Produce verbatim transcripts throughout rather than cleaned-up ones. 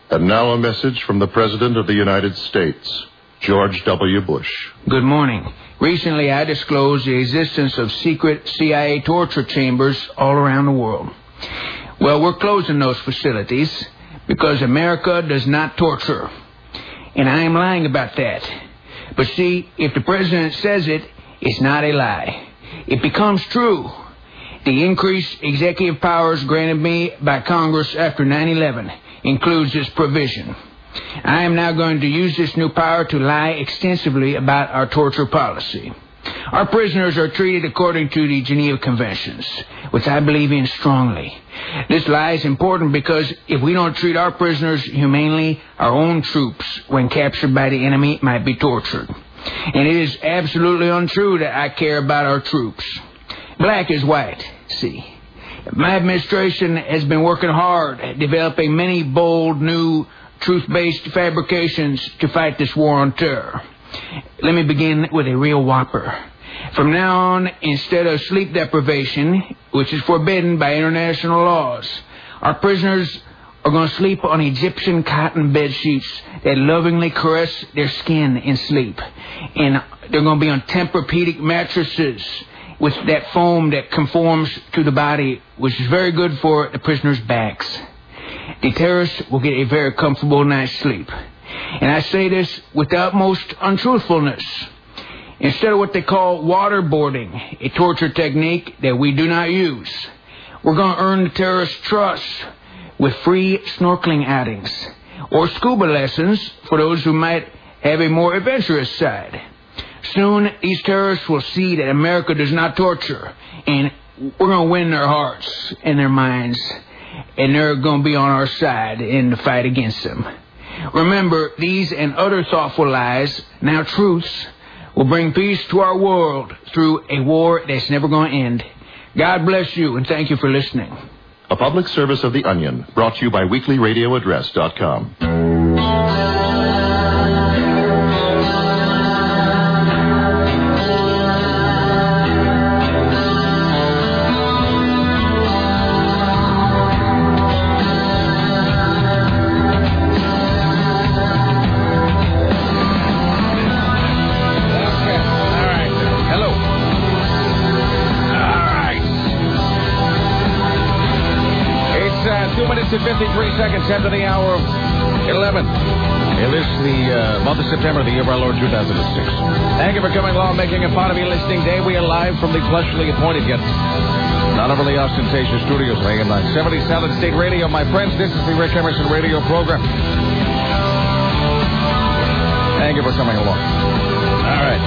And now a message from the President of the United States, George W. Bush. Good morning. Recently, I disclosed the existence of secret C I A torture chambers all around the world. Well, we're closing those facilities because America does not torture. And I am lying about that. But see, if the President says it, it's not a lie. It becomes true. The increased executive powers granted me by Congress after nine eleven includes this provision. I am now going to use this new power to lie extensively about our torture policy. Our prisoners are treated according to the Geneva Conventions, which I believe in strongly. This lie is important because if we don't treat our prisoners humanely, our own troops, when captured by the enemy, might be tortured. And it is absolutely untrue that I care about our troops. Black is white, see. My administration has been working hard at developing many bold, new, truth-based fabrications to fight this war on terror. Let me begin with a real whopper. From now on, instead of sleep deprivation, which is forbidden by international laws, our prisoners are going to sleep on Egyptian cotton bed sheets that lovingly caress their skin in sleep. And they're going to be on Tempur-Pedic mattresses with that foam that conforms to the body, which is very good for the prisoners' backs. The terrorists will get a very comfortable night's sleep. And I say this with the utmost untruthfulness. Instead of what they call waterboarding, a torture technique that we do not use, we're going to earn the terrorists' trust with free snorkeling outings or scuba lessons for those who might have a more adventurous side. Soon, these terrorists will see that America does not torture, and we're going to win their hearts and their minds, and they're going to be on our side in the fight against them. Remember, these and other thoughtful lies, now truths, will bring peace to our world through a war that's never going to end. God bless you, and thank you for listening. A public service of The Onion, brought to you by weekly radio address dot com. fifty-three seconds after the hour of eleven. It is the uh, month of September, the year of our Lord two thousand six. Thank you for coming along, making a part of your listening day. We are live from the plushly appointed yet not overly ostentatious studios of A M nine seventy Solid State Radio. My friends, this is the Rick Emerson radio program. Thank you for coming along. All right.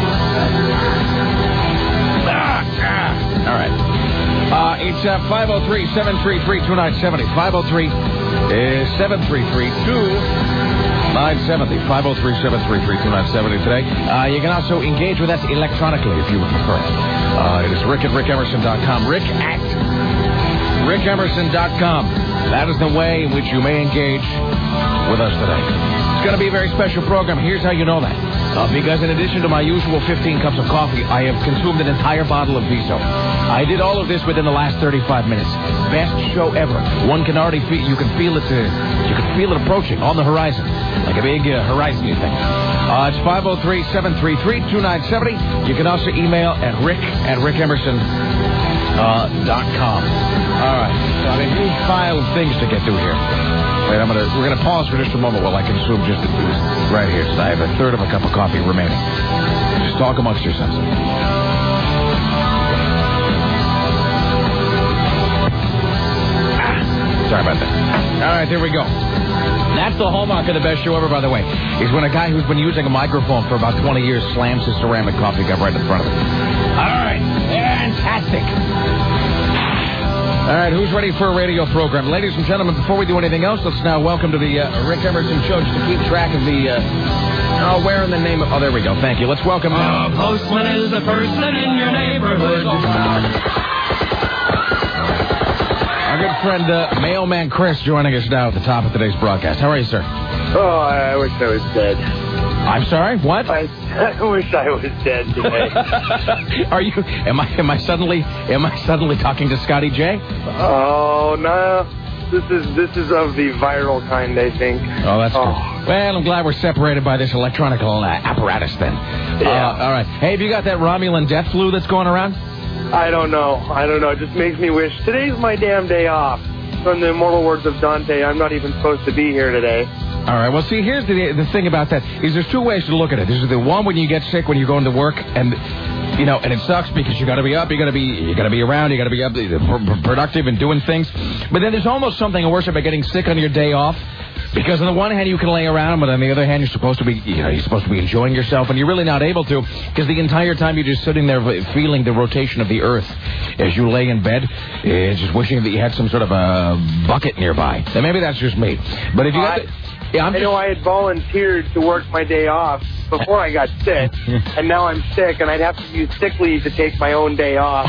Ah, ah. All right. Uh, it's uh, five oh three, seven three three, two nine seven oh. five oh three, seven three three, two nine seven oh. five oh three, seven three three, two nine seven oh today. Uh, you can also engage with us electronically if you would prefer. Uh, it is Rick at Rick Emerson dot com. Rick at Rick Emerson dot com. That is the way in which you may engage with us today. It's going to be a very special program. Here's how you know that. Uh, because in addition to my usual fifteen cups of coffee, I have consumed an entire bottle of Viso. I did all of this within the last thirty-five minutes. Best show ever. One can already feel, you can feel it, uh, you can feel it approaching on the horizon, like a big uh, horizon thing. Uh, it's five oh three, seven three three, two nine seven oh. You can also email at rick at rick emerson dot com. All right. So I have a huge pile of things to get through here. Wait, I'm gonna we're gonna pause for just a moment while I consume just a, right here. So I have a third of a cup of coffee remaining. Just talk amongst yourselves. Sorry about that. All right, there we go. That's the hallmark of the best show ever, by the way, is when a guy who's been using a microphone for about twenty years slams his ceramic coffee cup right in front of him. All right. Fantastic. All right, who's ready for a radio program? Ladies and gentlemen, before we do anything else, let's now welcome to the uh, Rick Emerson Show, just to keep track of the... Uh, oh, where in the name of... Oh, there we go. Thank you. Let's welcome... A postman is the person in your neighborhood. Our good friend, uh, Mailman Chris, joining us now at the top of today's broadcast. How are you, sir? Oh, I wish I was dead. I'm sorry, what? I, I wish I was dead today. Are you? Am I? Am I suddenly? Am I suddenly talking to Scotty J? Oh no, This is this is of the viral kind, I think. Oh, that's oh. good. Well, I'm glad we're separated by this electronic uh, apparatus then. Yeah. Uh, all right. Hey, have you got that Romulan death flu that's going around? I don't know. I don't know. It just makes me wish today's my damn day off. From the immortal words of Dante, I'm not even supposed to be here today. All right. Well, see, here's the the thing about that is there's two ways to look at it. There's the one when you get sick when you're going to work, and you know, and it sucks because you got to be up, you got to be, you got to be around, you got to be up, uh, productive and doing things. But then there's almost something worse about getting sick on your day off. Because on the one hand you can lay around, but on the other hand you're supposed to be, you know, you're supposed to be enjoying yourself, and you're really not able to, because the entire time you're just sitting there feeling the rotation of the earth as you lay in bed, uh, just wishing that you had some sort of a bucket nearby. And maybe that's just me. But if you got, the, yeah, I'm I just, know I had volunteered to work my day off before I got sick, and now I'm sick, and I'd have to use sick leave to take my own day off.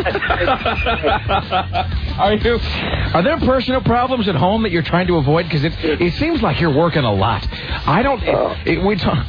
Are you? Are there personal problems at home that you're trying to avoid? Because it it seems like you're working a lot. I don't. It, it, we talk,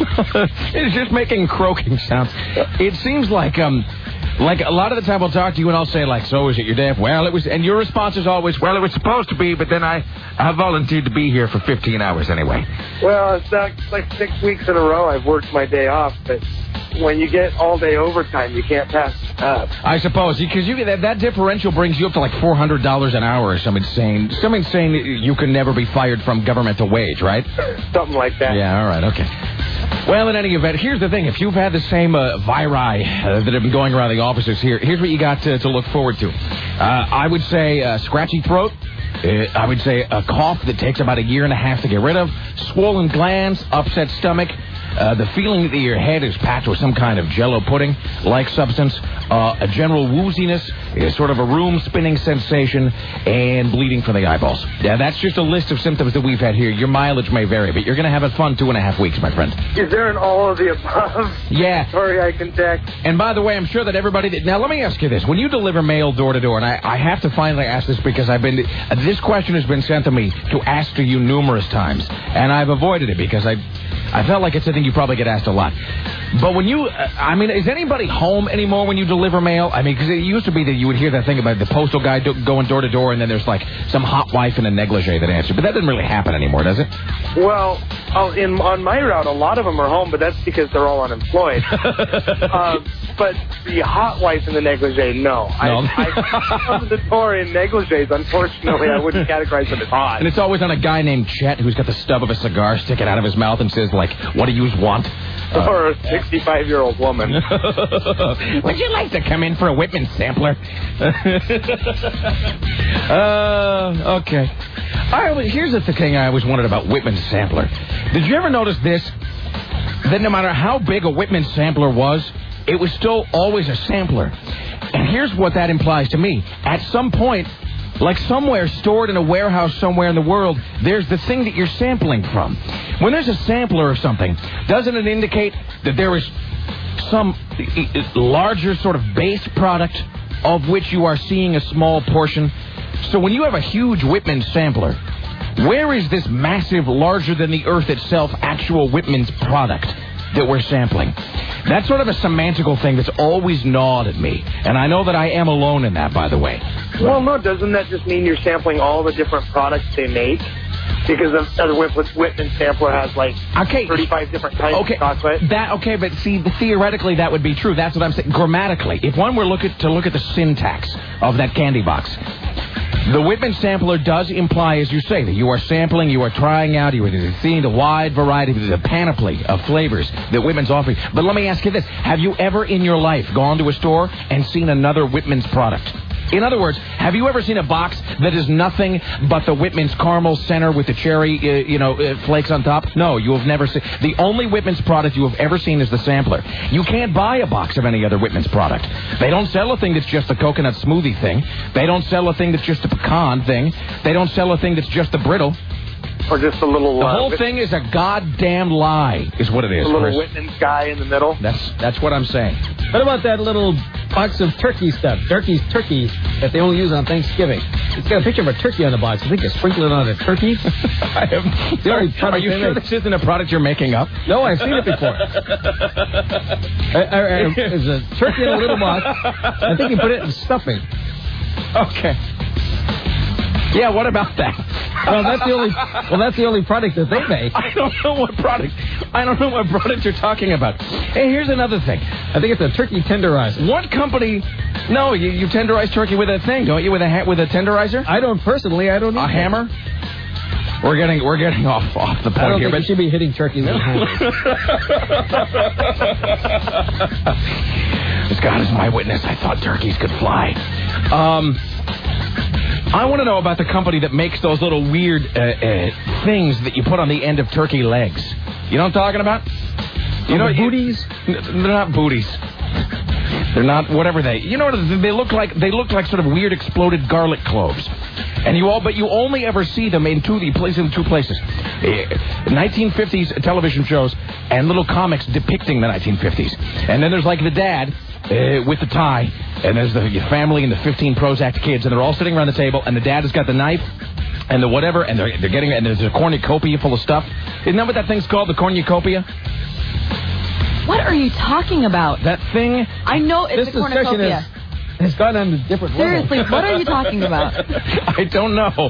it's just making croaking sounds. It seems like um. Like, a lot of the time I'll talk to you and I'll say, like, so is it your day off? Well, it was, and your response is always, well, it was supposed to be, but then I, I volunteered to be here for fifteen hours anyway. Well, it's not, like six weeks in a row I've worked my day off, but when you get all day overtime, you can't pass it up. I suppose, because you that, that differential brings you up to like four hundred dollars an hour or some insane, some insane, you can never be fired from governmental wage, right? Something like that. Yeah, all right, okay. Well, in any event, here's the thing. If you've had the same uh, viri uh, that have been going around the offices here, here's what you got to, to look forward to. Uh, I would say uh, scratchy throat. Uh, I would say a cough that takes about a year and a half to get rid of. Swollen glands, upset stomach. Uh, the feeling that your head is packed with some kind of Jell-O pudding-like substance. Uh, a general wooziness, uh, sort of a room-spinning sensation, and bleeding from the eyeballs. Yeah, that's just a list of symptoms that we've had here. Your mileage may vary, but you're going to have a fun two and a half weeks, my friend. Is there an all of the above? Yeah. Sorry, I can text. And by the way, I'm sure that everybody... That, now, let me ask you this. When you deliver mail door-to-door, and I, I have to finally ask this because I've been... Uh, this question has been sent to me to ask to you numerous times, and I've avoided it because I... I felt like it's a thing you probably get asked a lot. But when you, uh, I mean, is anybody home anymore when you deliver mail? I mean, because it used to be that you would hear that thing about the postal guy do- going door to door, and then there's like some hot wife in a negligee that answered. But that doesn't really happen anymore, does it? Well, oh, in on my route, a lot of them are home, but that's because they're all unemployed. um, but the hot wife in the negligee, no. no. I, I come to the door in negligees. Unfortunately, I wouldn't categorize them as hot. And it's always on a guy named Chet who's got the stub of a cigar sticking out of his mouth and says, like, what do you want? Uh, or a sixty-five-year-old woman. Would you like to come in for a Whitman sampler? uh, okay. All right, well, here's the thing I always wondered about Whitman sampler. Did you ever notice this? That no matter how big a Whitman sampler was, it was still always a sampler. And here's what that implies to me. At some point, like somewhere stored in a warehouse somewhere in the world, there's the thing that you're sampling from. When there's a sampler of something, doesn't it indicate that there is some larger sort of base product of which you are seeing a small portion? So when you have a huge Whitman sampler, where is this massive, larger than the earth itself, actual Whitman's product that we're sampling? That's sort of a semantical thing that's always gnawed at me. And I know that I am alone in that, by the way. Well, no, doesn't that just mean you're sampling all the different products they make? Because the Whitman sampler has like okay. thirty-five different types okay. of chocolate. That okay, but see, theoretically that would be true. That's what I'm saying. Grammatically, if one were look at, to look at the syntax of that candy box, the Whitman sampler does imply, as you say, that you are sampling, you are trying out, you are seeing the wide variety, the panoply of flavors that Whitman's offering. But let me ask you this. Have you ever in your life gone to a store and seen another Whitman's product? In other words, have you ever seen a box that is nothing but the Whitman's caramel center with the cherry, uh, you know, uh, flakes on top? No, you have never seen. The only Whitman's product you have ever seen is the sampler. You can't buy a box of any other Whitman's product. They don't sell a thing that's just the coconut smoothie thing. They don't sell a thing that's just the pecan thing. They don't sell a thing that's just the brittle. Or just a little... The uh, whole thing is a goddamn lie, is what it is. A little Chris. Whitman's guy in the middle. That's that's what I'm saying. What about that little box of turkey stuff? Turkey's turkey that they only use on Thanksgiving. It's got a picture of a turkey on the box. I think they sprinkle it on a turkey. I have, the only are you sure make. This isn't a product you're making up? No, I've seen it before. I, I, I, there's a turkey in a little box. I think you put it in stuffing. Okay. Yeah, what about that? Well, that's the only. Well, that's the only product that they make. I don't know what product. I don't know what product you're talking about. Hey, here's another thing. I think it's a turkey tenderizer. What company? No, you, you tenderize turkey with a thing, don't you? With a ha- with a tenderizer? I don't personally. I don't. A hammer? We're getting we're getting off off the point I don't here, think but you should be hitting turkeys with hammers. As God is my witness, I thought turkeys could fly. Um. I want to know about the company that makes those little weird uh, uh, things that you put on the end of turkey legs. You know what I'm talking about? You oh, know, the booties? You, they're not booties. They're not whatever they. You know what? They look like they look like sort of weird exploded garlic cloves. And you all, but you only ever see them in two. You place in two places: uh, nineteen fifties television shows and little comics depicting the nineteen fifties. And then there's like the dad. Uh, with the tie, and there's the family and the fifteen Prozac kids, and they're all sitting around the table, and the dad has got the knife and the whatever, and they're, they're getting, and there's a cornucopia full of stuff. Isn't that what that thing's called, the cornucopia? What are you talking about? That thing? I know it's this a cornucopia. It's gone on a different level. Seriously, what are you talking about? I don't know.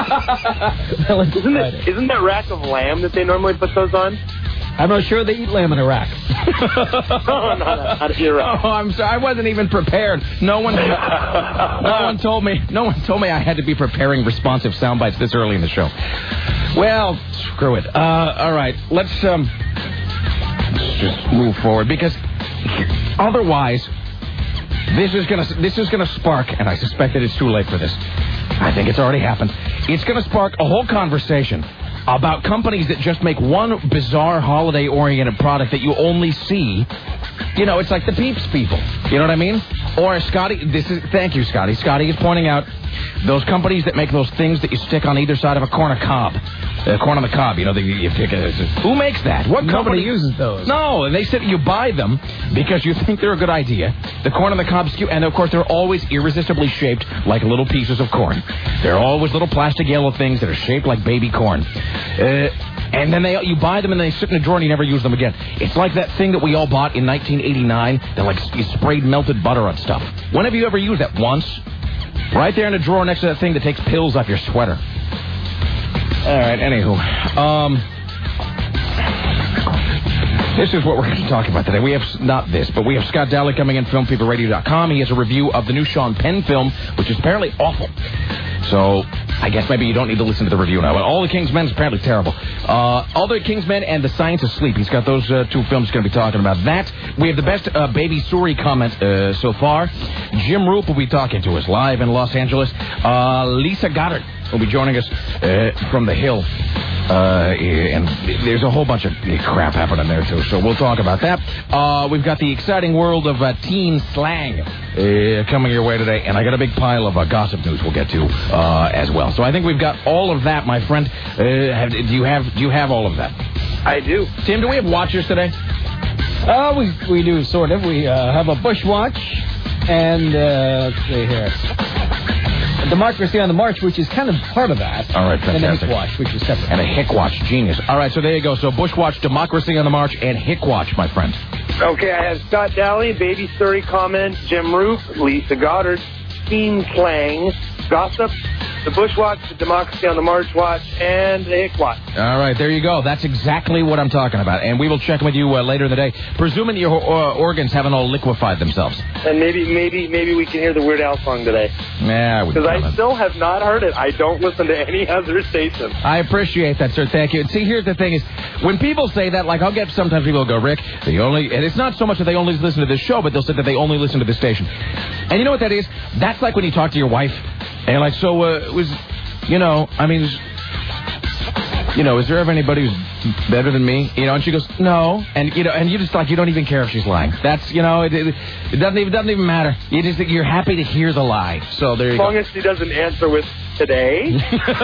isn't, it, isn't that rack of lamb that they normally put those on? I'm not sure they eat lamb in Iraq. no, not, not Iraq. Oh, I'm sorry. I wasn't even prepared. No one, no one told me. No one told me I had to be preparing responsive sound bites this early in the show. Well, screw it. Uh, all right, let's um, let's just move forward because otherwise, this is gonna this is gonna spark, and I suspect that it's too late for this. I think it's already happened. It's gonna spark a whole conversation about companies that just make one bizarre holiday-oriented product that you only see. You know, it's like the Peeps people. You know what I mean? Or Scotty, this is, thank you, Scotty. Scotty is pointing out those companies that make those things that you stick on either side of a corn on cob. Uh, corn on the cob, you know, the, you pick a, who makes that? What Nobody company uses those. No, and they said you buy them because you think they're a good idea. The corn on the cob skew, and of course they're always irresistibly shaped like little pieces of corn. They're always little plastic yellow things that are shaped like baby corn. Uh, and then they you buy them and they sit in a drawer and you never use them again. It's like that thing that we all bought in nineteen eighty-nine that like you sprayed melted butter on stuff. When have you ever used that? Once? Right there in the drawer next to that thing that takes pills off your sweater. All right, anywho. Um, this is what we're going to talk about today. We have, not this, but we have Scott Dowling coming in, film fever radio dot com. He has a review of the new Sean Penn film, which is apparently awful. So, I guess maybe you don't need to listen to the review now. But All the King's Men is apparently terrible. Uh, All the King's Men and The Science of Sleep. He's got those uh, two films he's going to be talking about. That, we have the best uh, Baby Suri comment uh, so far. Jim Roop will be talking to us live in Los Angeles. Uh, Lisa Goddard will be joining us uh, from the Hill. Uh, and there's a whole bunch of crap happening there, too, so we'll talk about that. Uh, we've got the exciting world of uh, teen slang uh, coming your way today, and I got a big pile of uh, gossip news we'll get to uh, as well. So I think we've got all of that, my friend. Uh, have, do you have do you have all of that? I do. Tim, do we have watchers today? Uh, we we do, sort of. We uh, have a Bush watch, and uh, let's see here. Democracy on the March, which is kind of part of that. All right, fantastic. And a Hick Watch, which is separate. And a Hick Watch, genius. All right, so there you go. So Bush Watch, Democracy on the March, and Hick Watch, my friend. Okay, I have Scott Daly, Baby Suri comment, Jim Roop, Lisa Goddard, Teen Slang, Gossip, the Bush Watch, the Democracy on the March Watch, and the Hick Watch. All right, there you go. That's exactly what I'm talking about. And we will check with you uh, later in the day, presuming your uh, organs haven't all liquefied themselves. And maybe maybe, maybe we can hear the Weird Al song today. Yeah, because I still have not heard it. I don't listen to any other station. I appreciate that, sir. Thank you. And see, here's the thing is, when people say that, like, I'll get, sometimes people go, Rick, they only, and it's not so much that they only listen to this show, but they'll say that they only listen to this station. And you know what that is? That's like when you talk to your wife, and you're like, so, uh, was, you know, I mean, you know, is there ever anybody who's better than me? You know, and she goes, no. And, you know, and you just, like, you don't even care if she's lying. That's, you know, it, it, it doesn't even, doesn't even matter. You just, you're happy to hear the lie. So there you go. As long as she doesn't answer with today.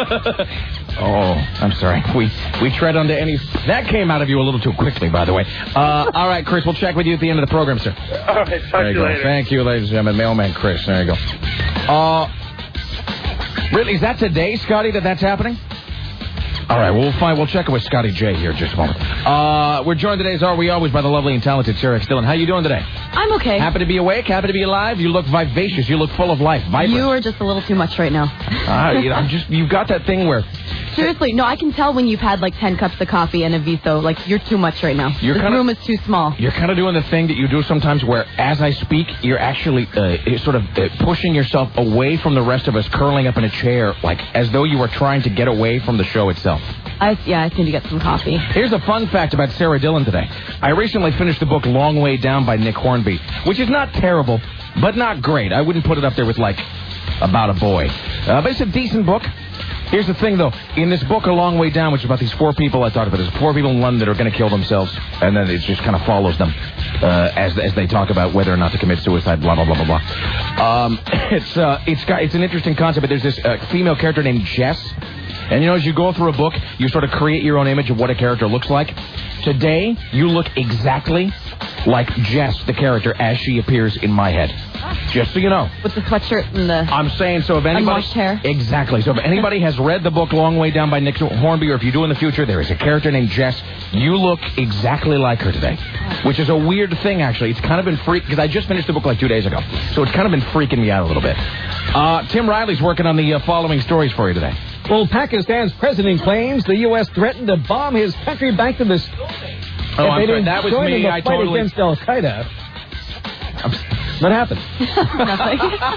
Oh, I'm sorry. We we tread onto any... That came out of you a little too quickly, by the way. Uh, all right, Chris, we'll check with you at the end of the program, sir. All right, talk to you, you later. Thank you, ladies and gentlemen. Mailman Chris. There you go. Uh, really, is that today, Scotty, that that's happening? All right, well, we'll find. We'll check it with Scotty J here in just a moment. Uh, we're joined today, as are we always, by the lovely and talented Sarah X. Dillon. How you doing today? I'm okay. Happy to be awake. Happy to be alive. You look vivacious. You look full of life. Vibrant. You are just a little too much right now. Uh, you know, I'm just. You've got that thing where. Seriously, no, I can tell when you've had like ten cups of coffee and a Viso. Like, you're too much right now. You're this kinda, room is too small. You're kind of doing the thing that you do sometimes where, as I speak, you're actually uh, sort of uh, pushing yourself away from the rest of us, curling up in a chair, like as though you were trying to get away from the show itself. I, yeah, I need to get some coffee. Here's a fun fact about Sarah Dillon today. I recently finished the book Long Way Down by Nick Hornby, which is not terrible, but not great. I wouldn't put it up there with, like, About a Boy. Uh, but it's a decent book. Here's the thing, though. In this book, A Long Way Down, which is about these four people I talked about, there's four people in London that are going to kill themselves, and then it just kind of follows them uh, as as they talk about whether or not to commit suicide, blah, blah, blah, blah, blah. Um, it's, uh, it's, got, it's an interesting concept, but there's this uh, female character named Jess. And, you know, as you go through a book, you sort of create your own image of what a character looks like. Today, you look exactly like Jess, the character, as she appears in my head. Just so you know. With the sweatshirt and the... I'm saying, so if anybody... unwashed hair. Exactly. So if anybody has read the book Long Way Down by Nick Hornby, or if you do in the future, there is a character named Jess, you look exactly like her today. Which is a weird thing, actually. It's kind of been freak... Because I just finished the book like two days ago. So it's kind of been freaking me out a little bit. Uh, Tim Riley's working on the uh, following stories for you today. Well, Pakistan's president claims the U S threatened to bomb his country back to the... Oh, I'm sorry. That was me. I fight totally... against Al-Qaeda. What happened? Nothing.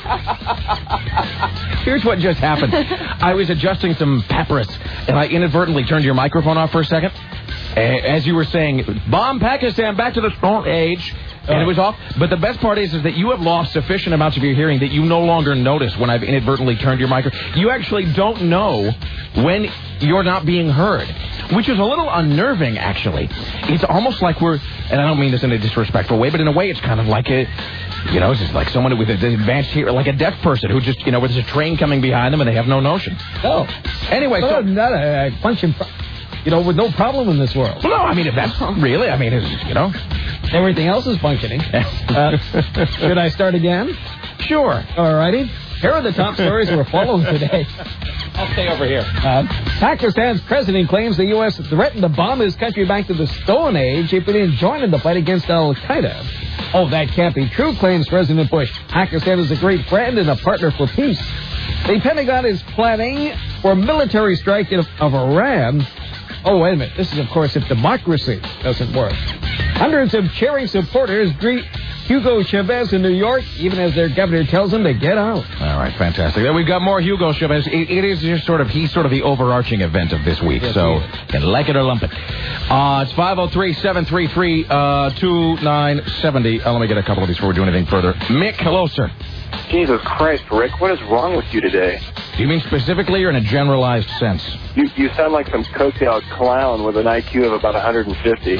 Here's what just happened. I was adjusting some papyrus, and I inadvertently turned your microphone off for a second. As you were saying, bomb Pakistan back to the Stone Age. And it was off. But the best part is, is that you have lost sufficient amounts of your hearing that you no longer notice when I've inadvertently turned your microphone. You actually don't know when you're not being heard, which is a little unnerving, actually. It's almost like we're, and I don't mean this in a disrespectful way, but in a way it's kind of like a, you know, it's just like someone with an advanced hearing, like a deaf person who just, you know, there's a train coming behind them and they have no notion. Oh. Anyway, so... so... Not a punching... You know, with no problem in this world. Well, no, I mean, if that's really, I mean, it's, you know. Everything else is functioning. Uh, should I start again? Sure. All righty. Here are the top stories we're following today. I'll stay over here. Uh, Pakistan's president claims the U S threatened to bomb his country back to the Stone Age if it didn't join in the fight against Al-Qaeda. Oh, that can't be true, claims President Bush. Pakistan is a great friend and a partner for peace. The Pentagon is planning for a military strike of, of Iran. Oh, wait a minute. This is, of course, if democracy doesn't work. Hundreds of cheering supporters greet Hugo Chavez in New York, even as their governor tells them to get out. All right, fantastic. Then we've got more Hugo Chavez. It, it is just sort of, he's sort of the overarching event of this week. Yes, so, can like it or lump it. Uh, it's five oh three, seven three three, two nine seven oh. Uh, let me get a couple of these before we do anything further. Mick, hello, sir. Jesus Christ, Rick, what is wrong with you today? Do you mean specifically or in a generalized sense? You you sound like some coked-out clown with an I Q of about one hundred fifty.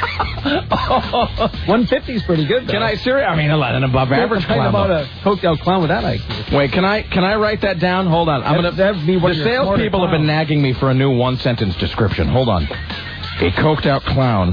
one fifty is pretty good, though. Can I, sir? I mean, an above average clown. about a coked-out clown with that I Q. Wait, can I can I write that down? Hold on. I'm that, gonna. That'd be what the salespeople have been nagging me for a new one-sentence description. Hold on. A coked-out clown.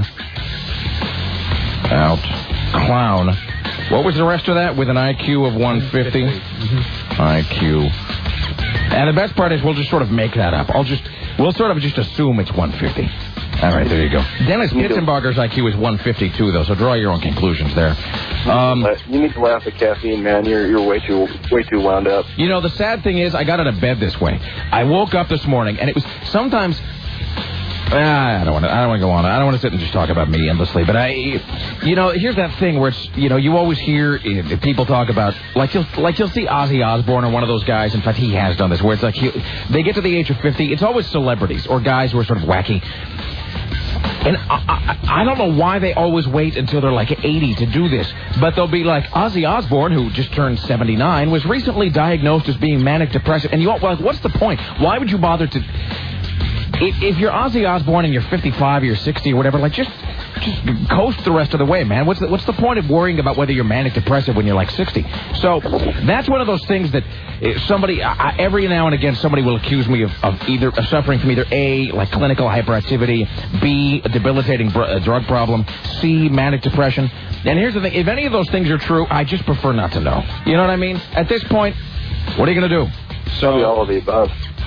Out clown. What was the rest of that? With an I Q of one fifty? Mm-hmm. I Q. And the best part is we'll just sort of make that up. I'll just, we'll sort of just assume it's one fifty. All right, there you go. Dennis Pitzenbarger's I Q is one fifty-two, though, so draw your own conclusions there. Um, you need to laugh at caffeine, man. You're you're way too way too wound up. You know, the sad thing is I got out of bed this way. I woke up this morning, and it was sometimes... Ah, I don't want to. I don't want to go on. I don't want to sit and just talk about me endlessly. But I, you know, here's that thing where it's, you know, you always hear uh, people talk about, like you'll, like you'll see Ozzy Osbourne or one of those guys. In fact, he has done this, where it's like he, they get to the age of fifty. It's always celebrities or guys who are sort of wacky. And I, I, I don't know why they always wait until they're like eighty to do this, but they'll be like, Ozzy Osbourne, who just turned seventy-nine, was recently diagnosed as being manic depressive. And you all, well, what's the point? Why would you bother to? If, if you're Ozzy Osbourne and you're fifty-five or you're sixty or whatever, like just just coast the rest of the way, man. What's the, what's the point of worrying about whether you're manic depressive when you're like sixty? So that's one of those things that somebody, I, every now and again, somebody will accuse me of, of either of suffering from either A, like clinical hyperactivity, B, a debilitating br- a drug problem, C, manic depression. And here's the thing, if any of those things are true, I just prefer not to know. You know what I mean? At this point, what are you going to do? So all of the above.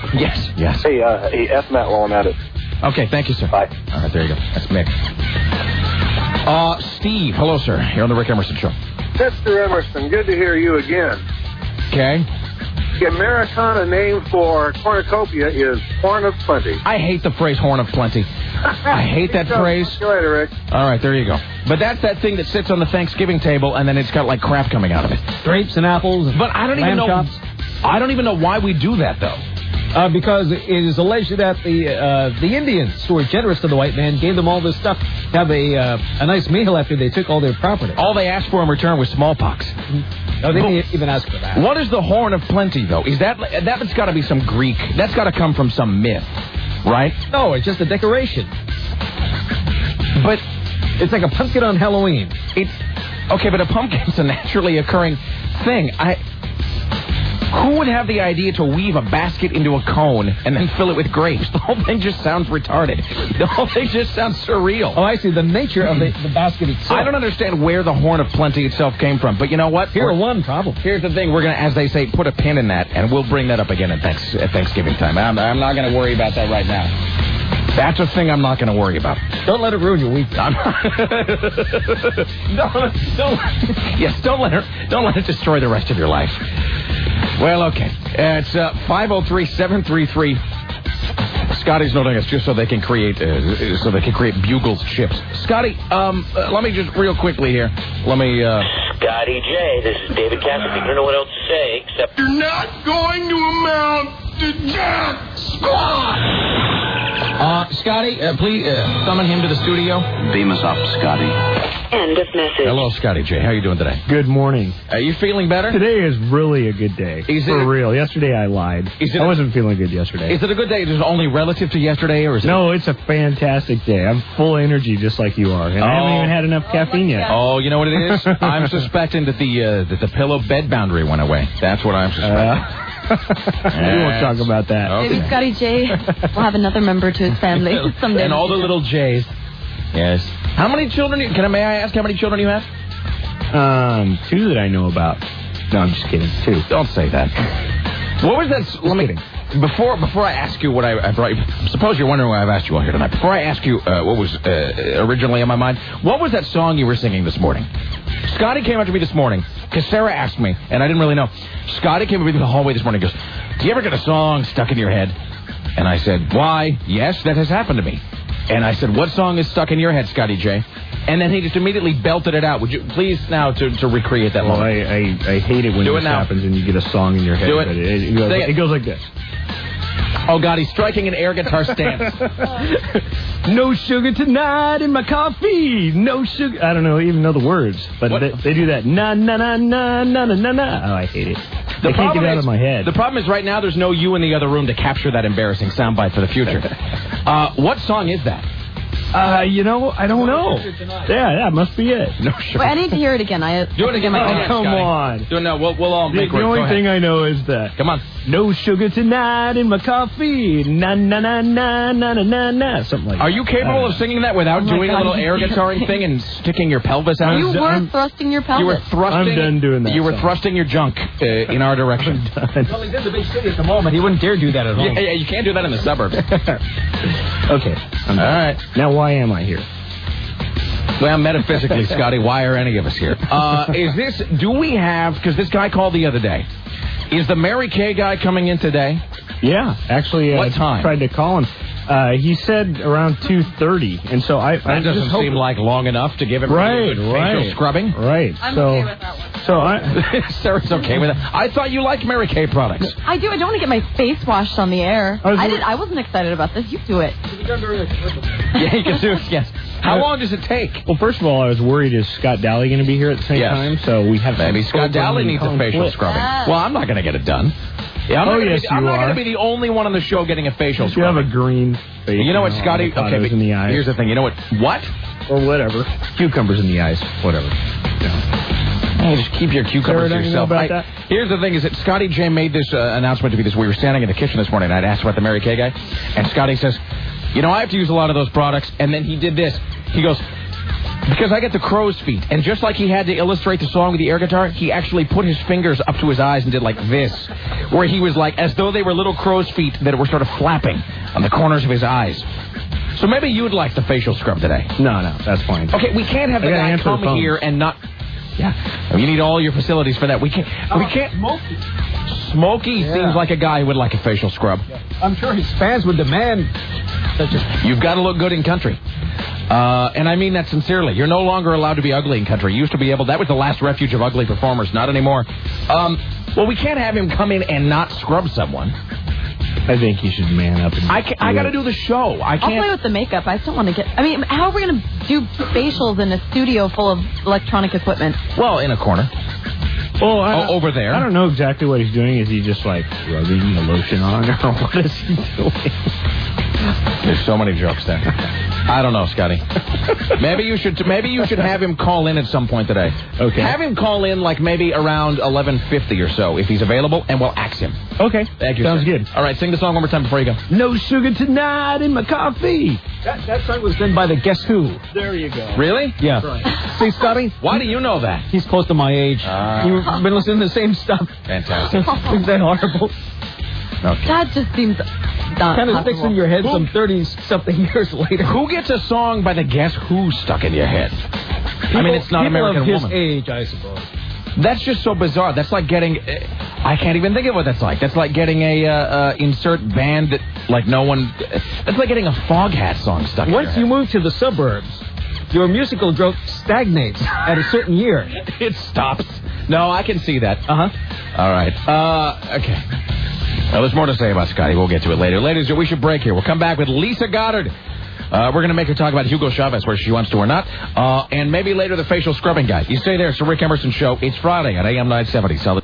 Yes, yes. Hey, uh, hey, F Matt while I'm at it. Okay, thank you, sir. Bye. All right, there you go. That's Mick. Uh, Steve, hello, sir. You're on the Rick Emerson Show. Mister Emerson, good to hear you again. Okay. The Americana name for cornucopia is Horn of Plenty. I hate the phrase Horn of Plenty. I hate that phrase. See you later, Rick. All right, there you go. But that's that thing that sits on the Thanksgiving table, and then it's got, like, crap coming out of it. Grapes and apples. And but I don't even know. chops. I don't even know why we do that, though. Uh, because it is alleged that the uh, the Indians, who were generous to the white man, gave them all this stuff to have a uh, a nice meal after they took all their property. All they asked for in return was smallpox. No, they didn't even ask for that. What is the Horn of Plenty, though? Is that that's got to be some Greek? That's got to come from some myth, right? No, it's just a decoration. But it's like a pumpkin on Halloween. It's okay, but a pumpkin's a naturally occurring thing. I. Who would have the idea to weave a basket into a cone and then fill it with grapes? The whole thing just sounds retarded. The whole thing just sounds surreal. Oh, I see. The nature of the, the basket itself. I don't understand where the Horn of Plenty itself came from. But you know what? Here one problem. Here's the thing. We're going to, as they say, put a pin in that, and we'll bring that up again at, thanks, at Thanksgiving time. I'm, I'm not going to worry about that right now. That's a thing I'm not going to worry about. Don't let it ruin your week. I'm don't, don't, yes, don't let it, don't let it destroy the rest of your life. Well, okay. Uh, it's uh, five oh three, seven three three. Scotty's noting us just so they can create uh, so they can create Bugles chips. Scotty, um, uh, let me just real quickly here. Let me. Uh... Scotty J, this is David Cassidy. I don't know what else to say except you're not going to amount to jack squat. Uh, Scotty, uh, please uh, summon him to the studio. Beam us up, Scotty. End of message. Hello, Scotty J. How are you doing today? Good morning. Are you feeling better? Today is really a good day. Is For it, real. Yesterday I lied. Is it I wasn't feeling good yesterday. Is it a good day just only relative to yesterday? or is No, it... it's a fantastic day. I'm full energy just like you are. And oh. I haven't even had enough caffeine yet. Oh, you know what it is? I'm suspecting that the uh, that the pillow bed boundary went away. That's what I'm suspecting. Uh, we won't talk about that. Okay. Maybe Scotty J will have another member to his family someday. And all the little J's. Yes. How many children? You, can I, may I ask how many children you have? Um, two that I know about. No, I'm just kidding. Two. Don't say that. What was that? Let me. Before before I ask you what I, I brought you, suppose you're wondering why I've asked you all here tonight. Before I ask you uh, what was uh, originally on my mind, what was that song you were singing this morning? Scotty came up to me this morning because Sarah asked me, and I didn't really know. Scotty came up to me in the hallway this morning and goes, do you ever get a song stuck in your head? And I said, why? Yes, that has happened to me. And I said, what song is stuck in your head, Scotty J? And then he just immediately belted it out. Would you please now to, to recreate that well, moment? I, I, I hate it when Do this it now. happens and you get a song in your head. Do it. But it, it, goes, it. it goes like this. Oh, God, he's striking an air guitar stance. No sugar tonight in my coffee. No sugar. I don't know, even know the words. But they, they do that. Na, na, na, na, na, na, na, na. Oh, I hate it. The I can't get it out is, of my head. The problem is right now there's no you in the other room to capture that embarrassing soundbite for the future. uh, what song is that? Uh, you know, I don't know. Yeah, that must be it. No sugar. Wait, I need to hear it again. I Do it again. My Oh, come Scotty. on. Do it, no, we'll, we'll all The, make the room. only Go ahead. thing I know is that. Come on. No sugar tonight in my coffee. Na na na na na na na na. Something like that. Are you capable of singing that without Oh my doing God. a little air guitaring thing and sticking your pelvis out? You were I'm- thrusting your pelvis. You were thrusting. I'm done doing that, You were so. thrusting your junk uh, in our direction. Well, he's in the big city at the moment. He wouldn't dare do that at home. Yeah, yeah, you can't do that in the suburbs. Okay. I'm All done. right. Now, why am I here? Well, metaphysically, Scotty, why are any of us here? Uh, is this, do we have, because this guy called the other day, is the Mary Kay guy coming in today? Yeah, actually, uh, What time? tried to call him. Uh, he said around two thirty, and so I. That I doesn't just hope- seem like long enough to give him Right, a good right. facial scrubbing. Right. I'm so, okay with that one. So I. Sarah's okay with that. I thought you liked Mary Kay products. I do. I don't want to get my face washed on the air. I was- I did. I wasn't excited about this. You do it. Yeah, you can do it, yes. How long does it take? Well, first of all, I was worried is Scott Daly going to be here at the same Yes. time? So we have Maybe some Scott program Daly and needs a Colin facial Flip. scrubbing. Yes. Well, I'm not going to get it done. Yeah, I'm Oh, not gonna yes, be, I'm you not going are. to be the only one on the show getting a facial You have scrubbing. a green face. You know what, and Scotty? avocados Okay, but in the eyes. here's the thing. You know what? What? Or whatever. Cucumbers in the eyes. Whatever. Hey, just keep your cucumbers Sarah, to don't you know yourself. about I- that? Here's the thing: is that Scotty J made this uh, announcement to me this. We were standing in the kitchen this morning, and I'd asked about the Mary Kay guy, and Scotty says, "You know, I have to use a lot of those products." And then he did this. He goes, Because I get the crow's feet, and just like he had to illustrate the song with the air guitar, he actually put his fingers up to his eyes and did like this, where he was like, as though they were little crow's feet that were sort of flapping on the corners of his eyes. So maybe you'd like the facial scrub today. No, no, that's fine. Okay, we can't have the guy come here and not... Yeah, you need all your facilities for that. We can't... We can't... Smokey. Smokey Yeah. seems like a guy who would like a facial scrub. I'm sure his fans would demand such a... You've got to look good in country. Uh, and I mean that sincerely. You're no longer allowed to be ugly in country. You used to be able... That was the last refuge of ugly performers. Not anymore. Um, well, we can't have him come in and not scrub someone. I think he should man up. And I, I got to do the show. I can't... I'll play with the makeup. I still want to get... I mean, how are we going to do facials in a studio full of electronic equipment? Well, in a corner. Well, I, oh, over there. I don't know exactly what he's doing. Is he just like rubbing the lotion on, or what is he doing? There's so many jokes there. I don't know, Scotty. Maybe you should. Maybe you should have him call in at some point today. Okay. Have him call in like maybe around eleven fifty or so if he's available, and we'll axe him. Okay. Thank you. Sounds sir. good. All right, sing the song one more time before you go. No sugar tonight in my coffee. That, that song was done by the Guess Who. There you go. Really? Yeah. Right. See, Scotty? Why do you know that? He's close to my age. Uh, You've been listening to the same stuff. Fantastic. Isn't that horrible? Okay. That just seems not Kind of sticks possible. in your head Who- some thirty-something years later. Who gets a song by the Guess Who stuck in your head? People, I mean, it's not people American of his Woman. age, I suppose. That's just so bizarre. That's like getting... Uh, I can't even think of what that's like. That's like getting a uh, uh, insert band that, like, no one... That's like getting a Foghat song stuck in Once your you head. move to the suburbs, your musical growth stagnates at a certain year. It stops. No, I can see that. Uh-huh. All right. Uh, okay. Well, there's more to say about Scotty. We'll get to it later. Ladies, we should break here. We'll come back with Lisa Goddard. Uh, we're going to make her talk about Hugo Chavez, whether she wants to or not. Uh, and maybe later the facial scrubbing guy. You stay there. It's the Rick Emerson Show. It's Friday at A M nine seventy. Southern.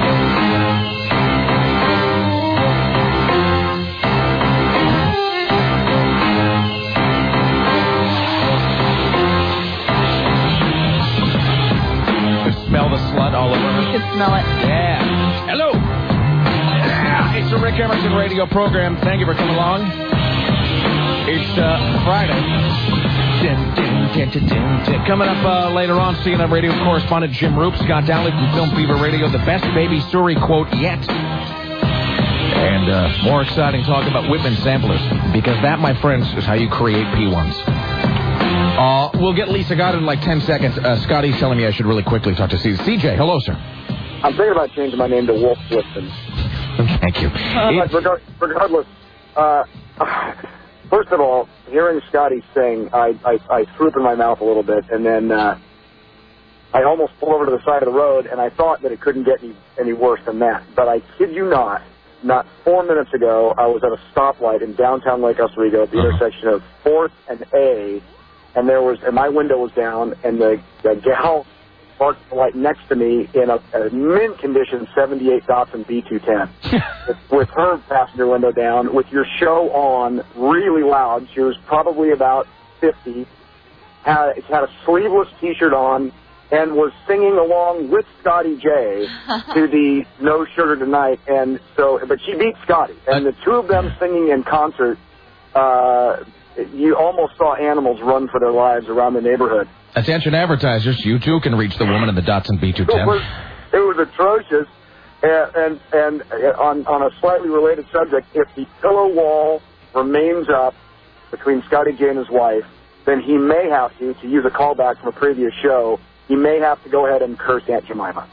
Smell the slut all over her. You can smell it. Yeah. Hello. Yeah. It's the Rick Emerson radio program. Thank you for coming along. It's uh, Friday. Dun, dun, dun, dun, dun, dun. Coming up uh, later on, C N N radio correspondent Jim Roop, Scott Dowling from Film Fever Radio, the best baby story quote yet. And uh, more exciting talk about Whitman samplers, because that, my friends, is how you create P ones. Uh, we'll get Lisa Goddard in like ten seconds. Uh, Scotty's telling me I should really quickly talk to C J. C J, hello, sir. I'm thinking about changing my name to Wolf Clifton. Thank you. Uh, but regard- regardless, uh, first of all, hearing Scotty sing, I, I, I threw up in my mouth a little bit, and then uh, I almost pulled over to the side of the road, and I thought that it couldn't get any, any worse than that. But I kid you not, not four minutes ago, I was at a stoplight in downtown Lake Oswego at the uh-huh. intersection of fourth and A, and there was, and my window was down, and the, the gal parked the light next to me in a, a mint condition seventy-eight Datsun B two ten with, with her passenger window down, with your show on really loud. She was probably about fifty, had, had a sleeveless T-shirt on, and was singing along with Scotty J to the No Sugar Tonight. And so, but she beat Scotty, and the two of them singing in concert, uh, you almost saw animals run for their lives around the neighborhood. Attention advertisers, you too can reach the woman in the Datsun B two ten. It was, it was atrocious. And, and, and on, on a slightly related subject, if the pillow wall remains up between Scotty J and his wife, then he may have to, to use a callback from a previous show, he may have to go ahead and curse Aunt Jemima.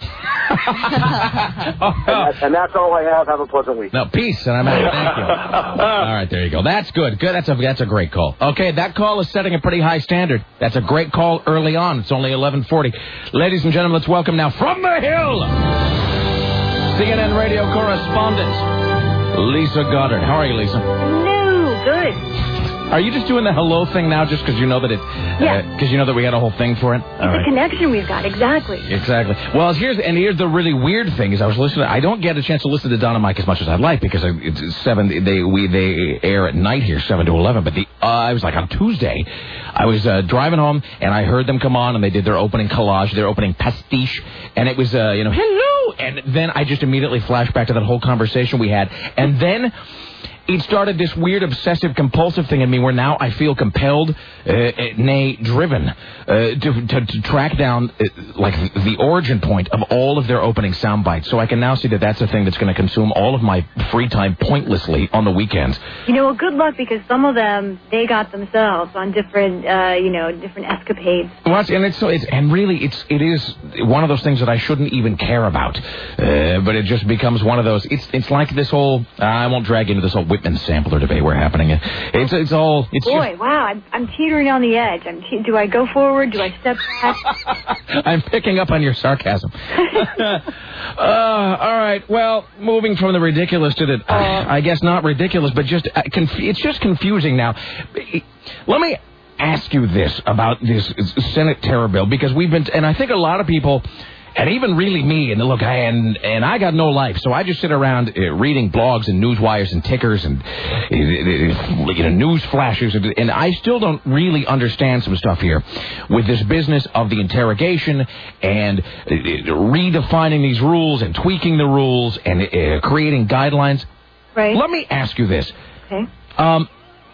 and, that, and that's all I have. Have a pleasant week. No, peace, and I'm out. Thank you. All right, there you go. That's good. Good. That's a that's a great call. Okay, that call is setting a pretty high standard. That's a great call early on. It's only eleven forty. Ladies and gentlemen, let's welcome now from the Hill, C N N radio correspondent Lisa Goddard. How are you, Lisa? No, good. Are you just doing the hello thing now just because you know that it... Yeah. Because uh, you know that we had a whole thing for it? All it's right. a connection we've got, exactly. Exactly. Well, here's and here's the really weird thing is I was listening. I don't get a chance to listen to Don and Mike as much as I'd like because it's seven. They we they air at night here, seven to eleven. But the uh, I was like on Tuesday, I was uh, driving home and I heard them come on and they did their opening collage, their opening pastiche, and it was uh, you know hello, and then I just immediately flashed back to that whole conversation we had, and then. it started this weird obsessive-compulsive thing in me where now I feel compelled, uh, nay, driven, uh, to, to, to track down, uh, like, the origin point of all of their opening sound bites. So I can now see that that's a thing that's going to consume all of my free time pointlessly on the weekends. You know, well, good luck, because some of them, they got themselves on different, uh, you know, different escapades. Well, and it's so, it's, and really, it's, it is one of those things that I shouldn't even care about. Uh, but it just becomes one of those, it's, it's like this whole, uh, I won't drag into this whole Whitman sampler debate we're happening. It's, it's all, it's Boy, just, wow, I'm, I'm teetering on the edge. I'm te- do I go forward? Do I step back? I'm picking up on your sarcasm. uh, all right, well, moving from the ridiculous to the, uh, I guess not ridiculous, but just, uh, conf- it's just confusing now. Let me ask you this about this Senate terror bill, because we've been, and I think a lot of people, and even really me, and look, I, and and I got no life, so I just sit around uh, reading blogs and news wires and tickers and uh, you know news flashes, and, and I still don't really understand some stuff here with this business of the interrogation and uh, redefining these rules and tweaking the rules and uh, creating guidelines. Right. Let me ask you this. Okay. Um.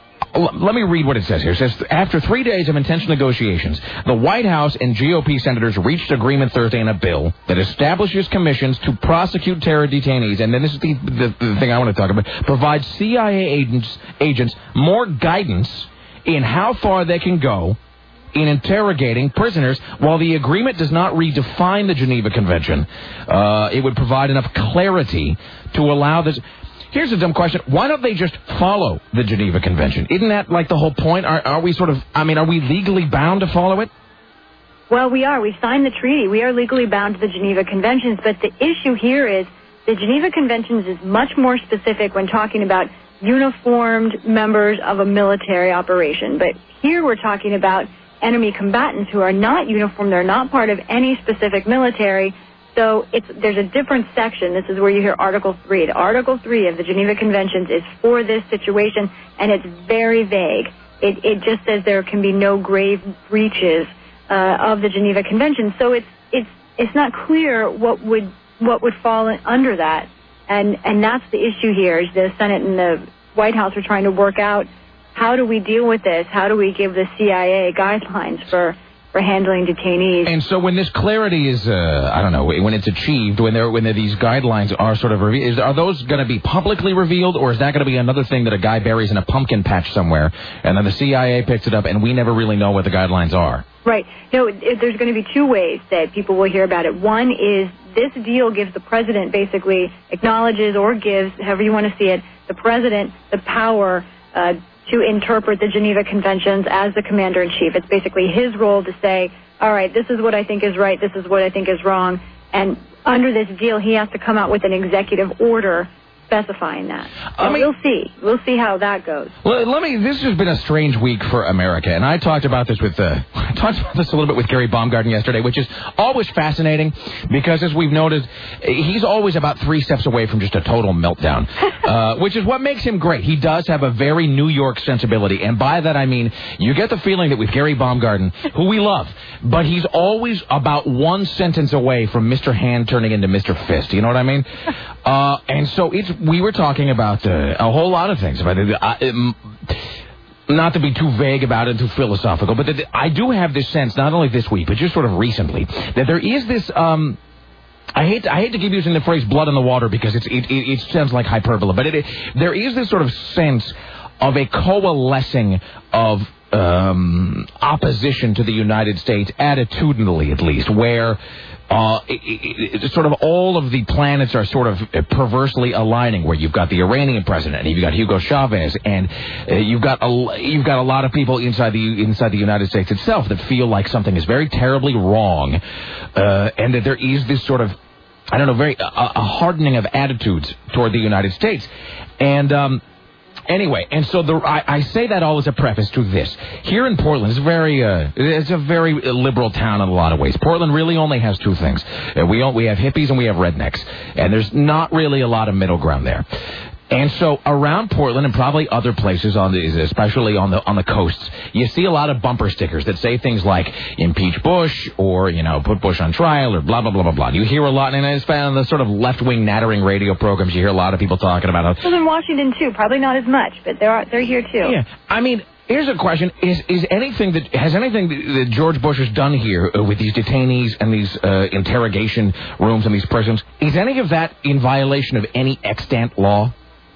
Let me read what it says here. It says, after three days of intense negotiations, the White House and G O P senators reached agreement Thursday on a bill that establishes commissions to prosecute terror detainees. And then this is the, the, the thing I want to talk about. Provides C I A agents, agents more guidance in how far they can go in interrogating prisoners. While the agreement does not redefine the Geneva Convention, uh, it would provide enough clarity to allow this... Here's a dumb question. Why don't they just follow the Geneva Convention? Isn't that like the whole point? Are, are we sort of, I mean, are we legally bound to follow it? Well, we are. We signed the treaty. We are legally bound to the Geneva Conventions. But the issue here is the Geneva Conventions is much more specific when talking about uniformed members of a military operation. But here we're talking about enemy combatants who are not uniformed. They're not part of any specific military. So it's, there's a different section. This is where you hear Article three. The Article three of the Geneva Conventions is for this situation, and it's very vague. It, it just says there can be no grave breaches uh, of the Geneva Convention. So it's it's it's not clear what would what would fall under that, and and that's the issue here. Is the Senate and the White House are trying to work out how do we deal with this? How do we give the C I A guidelines for for handling detainees? And so when this clarity is, uh, I don't know, when it's achieved, when there when there, these guidelines are sort of revealed, are those going to be publicly revealed, or is that going to be another thing that a guy buries in a pumpkin patch somewhere, and then the C I A picks it up, and we never really know what the guidelines are? Right. No, it, there's going to be two ways that people will hear about it. One is this deal gives the president, basically acknowledges or gives, however you want to see it, the president the power uh, to interpret the Geneva Conventions as the commander-in-chief. It's basically his role to say, all right, this is what I think is right, this is what I think is wrong, and under this deal, he has to come out with an executive order specifying that. So I mean, we'll see. We'll see how that goes. Well, let me. This has been a strange week for America, and I talked about this with uh, I talked about this a little bit with Gary Baumgarten yesterday, which is always fascinating because, as we've noted, he's always about three steps away from just a total meltdown, uh, which is what makes him great. He does have a very New York sensibility, and by that I mean you get the feeling that with Gary Baumgarten, who we love, but he's always about one sentence away from Mister Hand turning into Mister Fist. You know what I mean? Uh, and so it's. We were talking about uh, a whole lot of things. About it. I, um, not to be too vague about it, too philosophical, but that I do have this sense, not only this week, but just sort of recently, that there is this... Um, I hate to, I hate to keep using the phrase blood in the water because it's, it, it, it sounds like hyperbole, but it, it, there is this sort of sense of a coalescing of um, opposition to the United States, attitudinally at least, where... Uh, it, it, it, sort of all of the planets are sort of perversely aligning, where you've got the Iranian president, and you've got Hugo Chavez, and uh, you've got a you've got a lot of people inside the inside the United States itself that feel like something is very terribly wrong, uh, and that there is this sort of I don't know very a, a hardening of attitudes toward the United States, and. Um, Anyway, and so the, I, I say that all as a preface to this. Here in Portland, it's very, uh, it's a very liberal town in a lot of ways. Portland really only has two things. Uh, we we have hippies and we have rednecks, and there's not really a lot of middle ground there. And so around Portland and probably other places, on the, especially on the on the coasts, you see a lot of bumper stickers that say things like impeach Bush or, you know, put Bush on trial or blah, blah, blah, blah, blah. You hear a lot, and it's found on the sort of left-wing nattering radio programs, you hear a lot of people talking about it. Well, in Washington, too. Probably not as much, but they're, they're here, too. Yeah. I mean, here's a question. Is is anything that, has anything that George Bush has done here uh, with these detainees and these uh, interrogation rooms and these prisons, is any of that in violation of any extant law?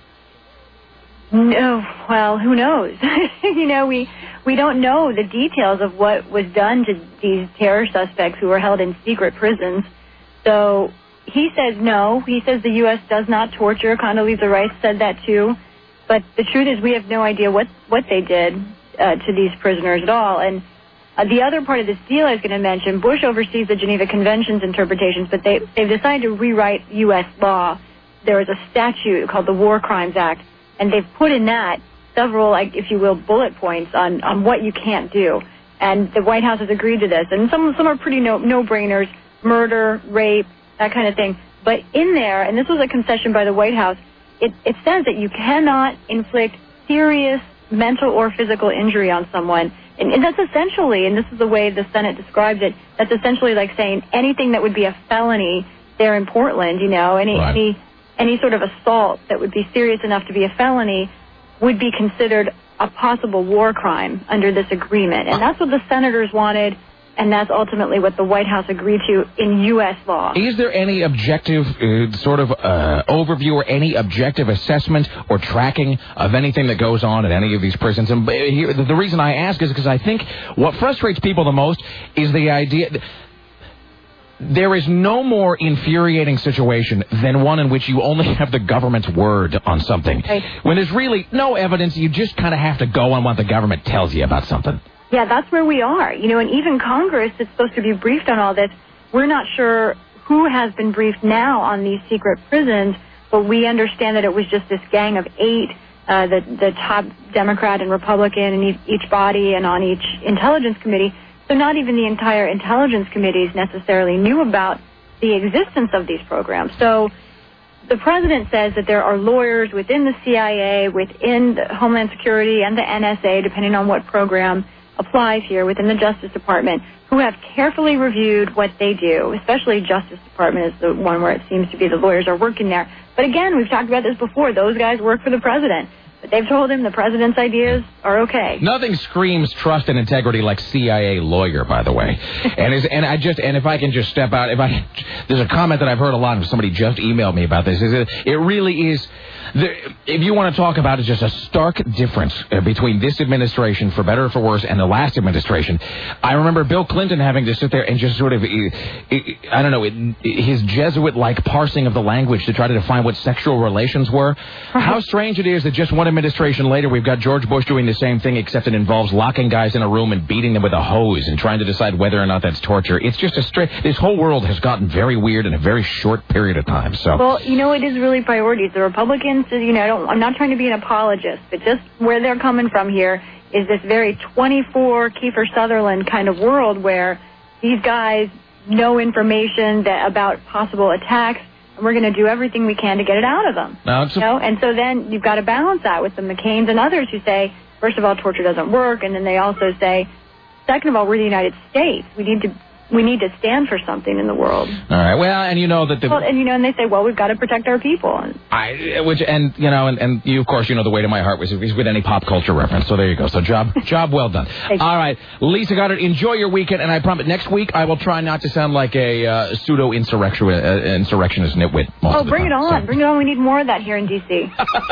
No, well, who knows? you know, we we don't know the details of what was done to these terror suspects who were held in secret prisons. So he says no. He says the U S does not torture. Condoleezza Rice said that too. But the truth is we have no idea what, what they did uh, to these prisoners at all. And uh, the other part of this deal I was going to mention, Bush oversees the Geneva Convention's interpretations, but they, they've decided to rewrite U S law. There is a statute called the War Crimes Act. And they've put in that several, like, if you will, bullet points on, on what you can't do. And the White House has agreed to this. And some some are pretty no, no-brainers, murder, rape, that kind of thing. But in there, and this was a concession by the White House, it, it says that you cannot inflict serious mental or physical injury on someone. And, and that's essentially, and this is the way the Senate described it, that's essentially like saying anything that would be a felony there in Portland, you know, any right. any... any sort of assault that would be serious enough to be a felony would be considered a possible war crime under this agreement. And that's what the senators wanted, and that's ultimately what the White House agreed to in U S law. Is there any objective uh, sort of uh, overview or any objective assessment or tracking of anything that goes on at any of these prisons? And here, the reason I ask is because I think what frustrates people the most is the idea... There is no more infuriating situation than one in which you only have the government's word on something. Right. When there's really no evidence, you just kind of have to go on what the government tells you about something. Yeah, that's where we are. You know, and even Congress is supposed to be briefed on all this. We're not sure who has been briefed now on these secret prisons, but we understand that it was just this gang of eight, uh, the, the top Democrat and Republican in each body and on each intelligence committee. So not even the entire intelligence committees necessarily knew about the existence of these programs. So the president says that there are lawyers within the C I A, within the Homeland Security and the N S A, depending on what program applies here, within the Justice Department, who have carefully reviewed what they do, especially Justice Department is the one where it seems to be the lawyers are working there. But again, we've talked about this before. Those guys work for the president. But they've told him the president's ideas are okay. Nothing screams trust and integrity like C I A lawyer, by the way. and is, and I just and if I can just step out, if I there's a comment that I've heard a lot of. Somebody just emailed me about this. Is it, it really is. The, if you want to talk about it, just a stark difference uh, between this administration, for better or for worse, and the last administration. I remember Bill Clinton having to sit there and just sort of, uh, I don't know, it, his Jesuit-like parsing of the language to try to define what sexual relations were. How strange it is that just one administration later, we've got George Bush doing the same thing, except it involves locking guys in a room and beating them with a hose and trying to decide whether or not that's torture. It's just a straight. This whole world has gotten very weird in a very short period of time. So, well, you know, it is really priorities. The Republicans, you know, I don't, I'm not trying to be an apologist, but just where they're coming from here is this very twenty-four Kiefer Sutherland kind of world where these guys know information that about possible attacks. And we're going to do everything we can to get it out of them. No, it's a- you know? And so then you've got to balance that with the McCains and others who say, first of all, torture doesn't work. And then they also say, second of all, we're the United States. We need to we need to stand for something in the world. All right. Well, and you know that the... Well, and, you know, and they say, well, we've got to protect our people. I, which, and, you know, and, and you, of course, you know, the way to my heart was with any pop culture reference. So there you go. So job job well done. All right. Lisa Goddard, enjoy your weekend. And I promise next week I will try not to sound like a uh, pseudo-insurrection, uh, insurrectionist nitwit. Most oh, of the bring time. it on. So. Bring it on. We need more of that here in D C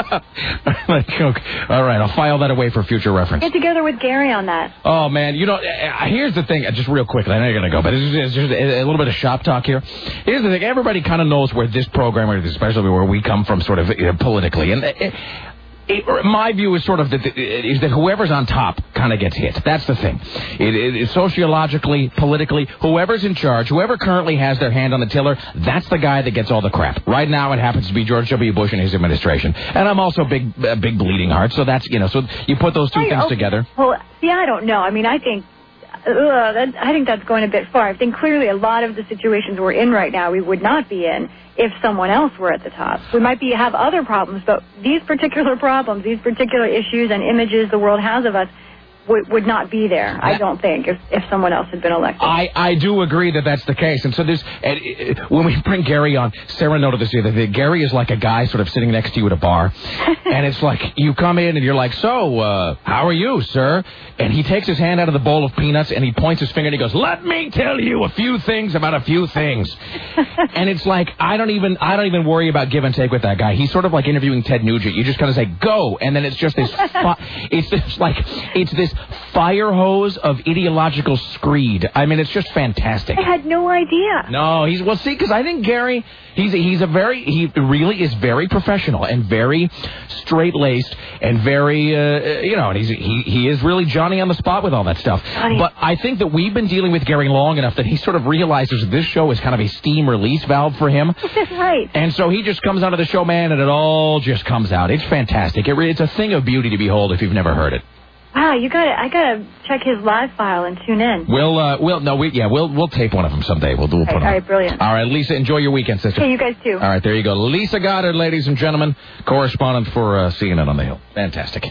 All right. I'll file that away for future reference. Get together with Gary on that. Oh, man. You know, uh, here's the thing. Just real quickly. I know you're going to go, but it's just, it's just a little bit of shop talk here. Here's the thing. Everybody kind of knows where this program, especially where we come from sort of you know, politically. And it, it, my view is sort of that, is that whoever's on top kind of gets hit. That's the thing. It, it, it, sociologically, politically, whoever's in charge, whoever currently has their hand on the tiller, that's the guy that gets all the crap. Right now it happens to be George W. Bush and his administration. And I'm also big, uh, big bleeding heart. So that's, you know, so you put those two oh, things okay. together. Well, see, I don't know. I mean, I think that, I think that's going a bit far. I think clearly a lot of the situations we're in right now we would not be in if someone else were at the top. We might be have other problems, but these particular problems, these particular issues and images the world has of us would, would not be there, I don't think, if, if someone else had been elected. I, I do agree that that's the case. And so there's, and, uh, when we bring Gary on, Sarah noted this the other day, Gary is like a guy sort of sitting next to you at a bar. And it's like, you come in and you're like, so, uh, how are you, sir? And he takes his hand out of the bowl of peanuts and he points his finger and he goes, let me tell you a few things about a few things. And it's like, I don't even, I don't even worry about give and take with that guy. He's sort of like interviewing Ted Nugent. You just kind of say, go. And then it's just this, fi- it's this like, it's this fire hose of ideological screed. I mean, it's just fantastic. I had no idea. No, he's, well, see, because I think Gary, he's a, he's a very, he really is very professional and very straight-laced and very, uh, you know, and he's, he, he is really Johnny on the spot with all that stuff. Johnny. But I think that we've been dealing with Gary long enough that he sort of realizes this show is kind of a steam release valve for him. That's right. And so he just comes out of the show, man, and it all just comes out. It's fantastic. It, it's a thing of beauty to behold if you've never heard it. Wow, you got to I got to check his live file and tune in. We'll, uh, we'll, no, we, yeah, we'll, we'll tape one of them someday. We'll, we'll all put right, them all right, brilliant. All right, Lisa, enjoy your weekend, sister. Okay, you guys too. All right, there you go. Lisa Goddard, ladies and gentlemen, correspondent for uh, C N N on the Hill. Fantastic.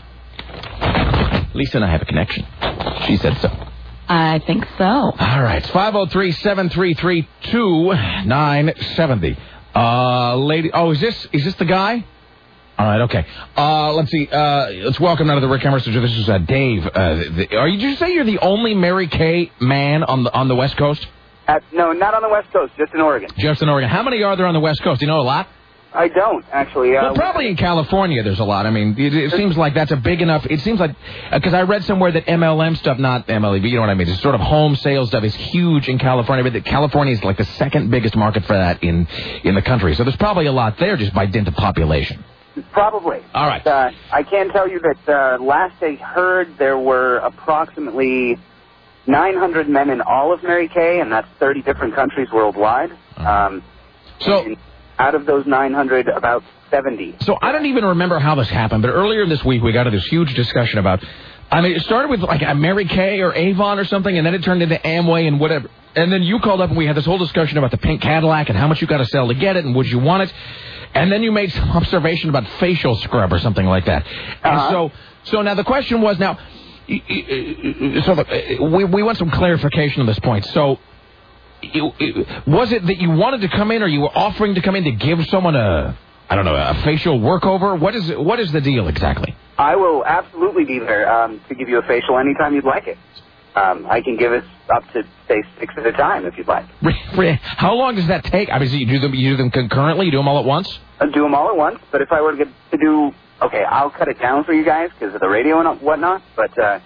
Lisa and I have a connection. She said so. I think so. All right, five oh three, seven three three, two nine seven oh. Uh, lady, oh, is this, is this the guy? All right, okay. Uh, let's see. Uh, let's welcome now to the Rick Emerson Show. This is uh, Dave. Uh, the, are you? Did you say you're the only Mary Kay man on the on the West Coast? Uh, no, not on the West Coast. Just in Oregon. Just in Oregon. How many are there on the West Coast? Do you know a lot? I don't actually. Uh, well, probably in California, there's a lot. I mean, it, it seems like that's a big enough. It seems like because uh, I read somewhere that M L M stuff, not M L E, but you know what I mean. It's sort of home sales stuff is huge in California, but that California is like the second biggest market for that in in the country. So there's probably a lot there just by dint of population. Probably. All right. Uh, I can tell you that uh, last I heard there were approximately nine hundred men in all of Mary Kay, and that's thirty different countries worldwide. Um, so, and out of those nine hundred, about seventy. So I don't even remember how this happened, but earlier this week we got into this huge discussion about, I mean, it started with like a Mary Kay or Avon or something, and then it turned into Amway and whatever. And then you called up and we had this whole discussion about the pink Cadillac and how much you got to sell to get it and would you want it. And then you made some observation about facial scrub or something like that. Uh-huh. And so, so now the question was, now, so the, we, we want some clarification on this point. So, it, it, was it that you wanted to come in or you were offering to come in to give someone a, I don't know, a facial workover? What is, what is the deal exactly? I will absolutely be there um, to give you a facial anytime you'd like it. Um, I can give it up to, say, six at a time if you'd like. How long does that take? I mean, you do them, you do them concurrently? You do them all at once? I do them all at once, but if I were to, get to do, okay, I'll cut it down for you guys because of the radio and whatnot, but uh,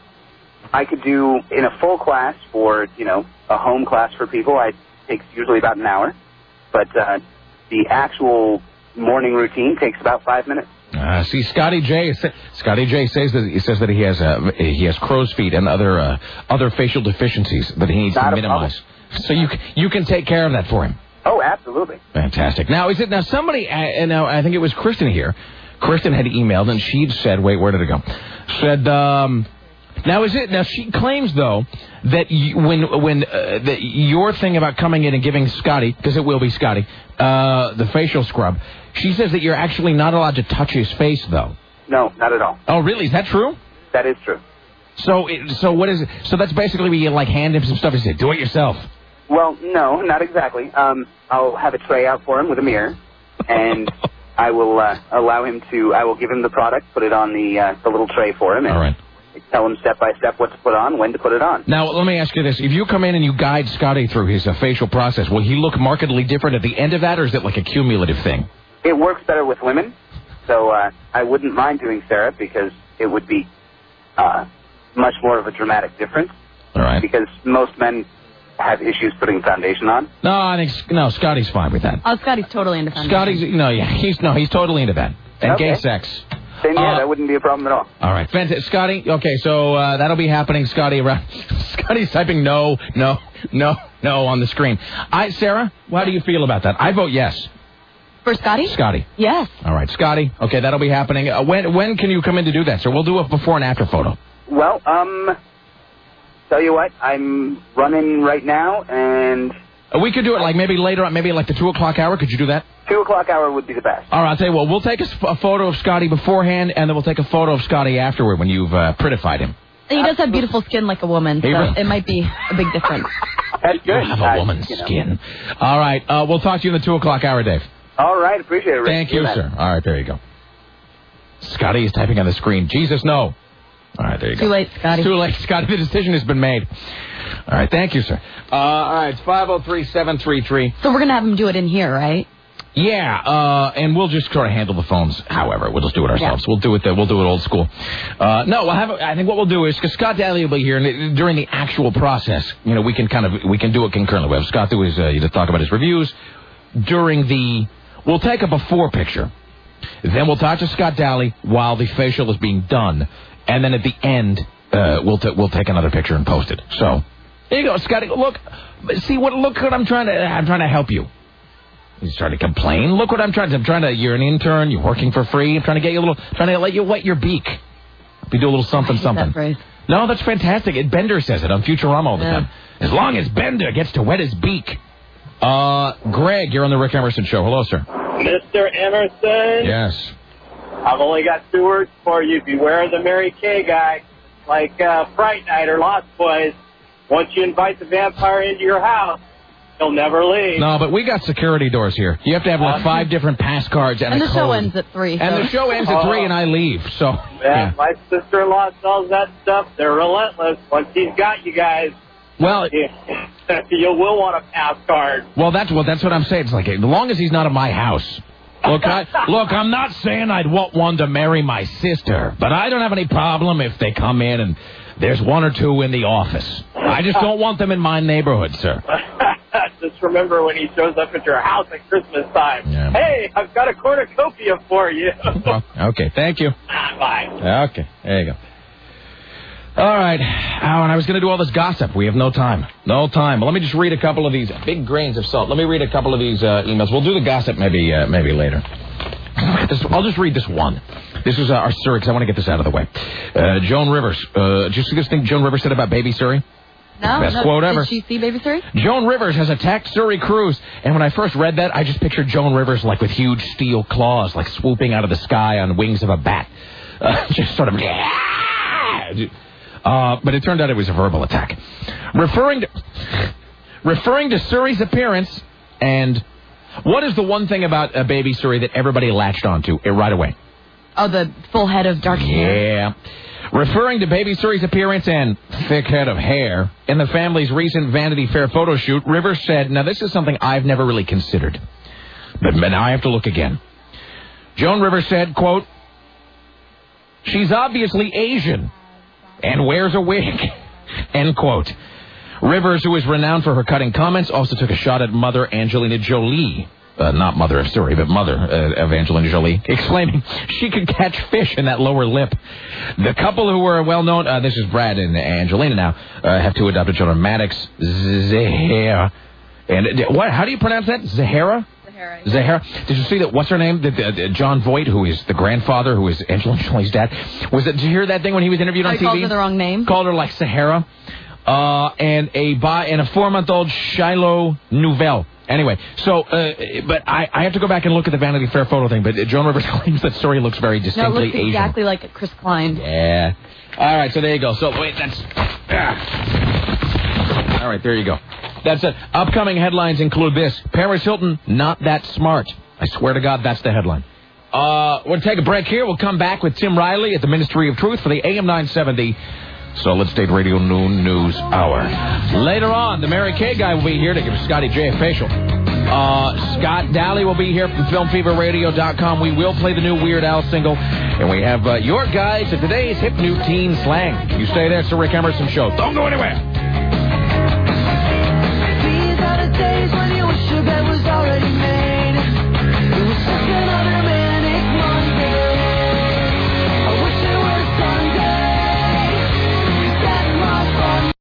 I could do in a full class for, you know, a home class for people. It takes usually about an hour, but uh, the actual morning routine takes about five minutes. Uh, see, Scotty J. Scotty J. says that he says that he has uh, he has crow's feet and other uh, other facial deficiencies that he needs Not to minimize. So you you can take care of that for him. Oh, absolutely. Fantastic. Now is it now somebody? And uh, now I think it was Kristen here. Kristen had emailed and she'd said, wait, where did it go? Said. Um, Now is it? Now she claims though that you, when when uh, that your thing about coming in and giving Scotty, because it will be Scotty, uh, the facial scrub. She says that you're actually not allowed to touch his face though. No, not at all. Oh, really? Is that true? That is true. So it, so what is it? So that's basically where you like hand him some stuff and say, do it yourself. Well, no, not exactly. Um, I'll have a tray out for him with a mirror, and I will uh, allow him to. I will give him the product, put it on the uh, the little tray for him. And all right. Tell him step by step what to put on, when to put it on. Now, let me ask you this. If you come in and you guide Scotty through his uh, facial process, will he look markedly different at the end of that, or is it like a cumulative thing? It works better with women, so uh, I wouldn't mind doing Sarah because it would be uh, much more of a dramatic difference. All right. Because most men have issues putting foundation on. No, I think, no, Scotty's fine with that. Oh, Scotty's totally into foundation. Scotty's, no, yeah, he's, no, he's totally into that. And okay. Gay sex. Then, yeah, uh, that wouldn't be a problem at all. All right. Fantastic. Scotty, okay, so uh, that'll be happening, Scotty, around. Scotty's typing no, no, no, no on the screen. I, Sarah, how do you feel about that? I vote yes. For Scotty? Scotty. Yes. All right, Scotty, okay, that'll be happening. Uh, when when can you come in to do that, sir? We'll do a before and after photo. Well, um, tell you what, I'm running right now, and... Uh, we could do it like maybe later on, maybe like the two o'clock hour. Could you do that? two o'clock hour would be the best. All right, I'll tell you what. We'll take a, a photo of Scotty beforehand, and then we'll take a photo of Scotty afterward when you've uh, prettified him. He does have beautiful skin like a woman, so Hey, it might be a big difference. That's good. You have a woman's you know. skin. All right, uh, we'll talk to you in the two o'clock hour, Dave. All right, appreciate it, Rick. Thank you, sir. All right, there you go. Scotty is typing on the screen. Jesus, no. All right, there you go. Too late, Scotty. It's too late, Scotty. The decision has been made. All right, thank you, sir. Uh, all right, it's five oh three, seven three three. So we're going to have him do it in here, right? Yeah, uh, and we'll just sort of handle the phones. However, we'll just do it ourselves. Yeah. We'll do it. Uh, we'll do it old school. Uh, no, we'll have. I think what we'll do is because Scott Daly will be here, and it, during the actual process, you know, we can kind of we can do it concurrently. We'll have Scott do his uh, to talk about his reviews during the. We'll take a before picture, then we'll talk to Scott Daly while the facial is being done, and then at the end, uh, we'll t- we'll take another picture and post it. So there you go, Scotty. Look, see what? Look what I'm trying to. I'm trying to help you. He's trying to complain. Look what I'm trying to. I'm trying to. You're an intern. You're working for free. I'm trying to get you a little. Trying to let you wet your beak. We do a little something, something. That phrase. No, that's fantastic. It, Bender says it on Futurama all the Yeah. time. As long as Bender gets to wet his beak. Uh, Greg, you're on the Rick Emerson Show. Hello, sir. Mister Emerson? Yes. I've only got two words for you. Beware of the Mary Kay guy. Like uh, Fright Night or Lost Boys. Once you invite the vampire into your house, he'll never leave. No, but we got security doors here. You have to have like five different pass cards and, And a the show code. ends at three. And so. the show ends at three, and I leave. So Yeah, yeah. my sister-in-law sells that stuff. They're relentless. Once he's got you guys, Well, you, you will want a pass card. well, that's what that's what I'm saying. It's like as long as he's not in my house. Look, I, look, I'm not saying I'd want one to marry my sister, but I don't have any problem if they come in and there's one or two in the office. I just don't want them in my neighborhood, sir. Just remember when he shows up at your house at Christmas time. Yeah. Hey, I've got a cornucopia for you. Well, okay, thank you. Bye. Okay, there you go. All right. Oh, and I was going to do all this gossip. We have no time. No time. Well, let me just read a couple of these big grains of salt. Let me read a couple of these uh, emails. We'll do the gossip maybe uh, maybe later. This, I'll just read this one. This is uh, our Surrey, because I want to get this out of the way. Uh, Joan Rivers. Uh, did you see this thing Joan Rivers said about Baby Surrey? No, Best no. quote ever. Did she see Baby Surrey? Joan Rivers has attacked Surrey Cruise. And when I first read that, I just pictured Joan Rivers like with huge steel claws, like swooping out of the sky on wings of a bat. Uh, just sort of... Uh, but it turned out it was a verbal attack. Referring to referring to Surrey's appearance and what is the one thing about uh, Baby Surrey that everybody latched onto uh, right away? Oh, the full head of dark hair. Yeah. Referring to Baby Surrey's appearance and thick head of hair in the family's recent Vanity Fair photo shoot, Rivers said, now this is something I've never really considered, but now I have to look again. Joan Rivers said, quote, she's obviously Asian and wears a wig, end quote. Rivers, who is renowned for her cutting comments, also took a shot at mother Angelina Jolie, uh, not mother of Surrey, but mother uh, of Angelina Jolie, exclaiming she could catch fish in that lower lip. The couple who were well known, uh, this is Brad and Angelina now, uh, have two adopted children, Maddox Zahara. And uh, what? How do you pronounce that? Zahara? Zahara. Zahara. Did you see that? What's her name? The, the, uh, John Voight, who is the grandfather, who is Angelina Jolie's dad. Was it? Did you hear that thing when he was interviewed on I T V? called her the wrong name. Called her like Sahara. Uh, and a bi- and a four-month-old Shiloh Nouvelle. Anyway, so, uh, but I, I have to go back and look at the Vanity Fair photo thing, but Joan Rivers claims that story looks very No, it distinctly looks Asian. exactly like Chris Klein. Yeah. All right, so there you go. So, wait, that's... Ah. All right, there you go. That's it. Upcoming headlines include this. Paris Hilton, not that smart. I swear to God, that's the headline. Uh, we'll take a break here. We'll come back with Tim Riley at the Ministry of Truth for the A M nine seventy Solid State Radio Noon News Hour. Later on, the Mary Kay guy will be here to give Scotty J a facial. Uh, Scott Daly will be here from film fever radio dot com. We will play the new Weird Al single. And we have uh, your guide to today's hip new teen slang. You stay there. It's the Rick Emerson Show. Don't go anywhere.